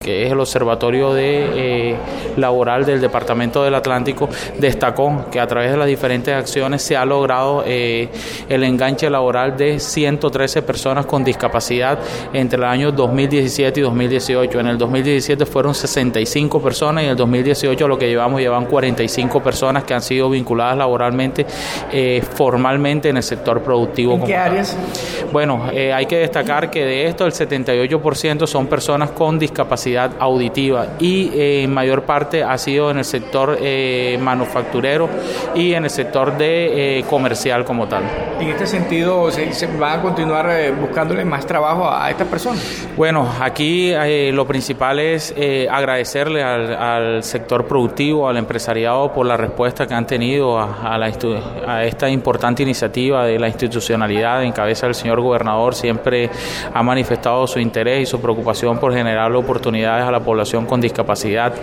que es el Observatorio Laboral del Departamento del Atlántico, destacó que a través de las diferentes acciones se ha logrado el enganche laboral de 113 personas con discapacidad entre los años 2017 y 2018. En el 2017 fueron 65 personas y en el 2018 lo que llevan 45 personas que han sido vinculadas laboralmente, formalmente en el sector productivo. ¿En qué áreas? Bueno, hay que destacar que de esto el 78% son personas con discapacidad auditiva y en mayor parte ha sido en el sector manufacturero y en el sector de comercial como tal. En este sentido, ¿se van a continuar buscándole más trabajo a estas personas? Bueno, aquí lo principal es agradecerle al sector productivo, al empresariado por la respuesta que han tenido a esta importante iniciativa de la institucionalidad en cabeza del señor gobernador. Siempre ha manifestado su interés y su preocupación por generar oportunidades a la población con discapacidad.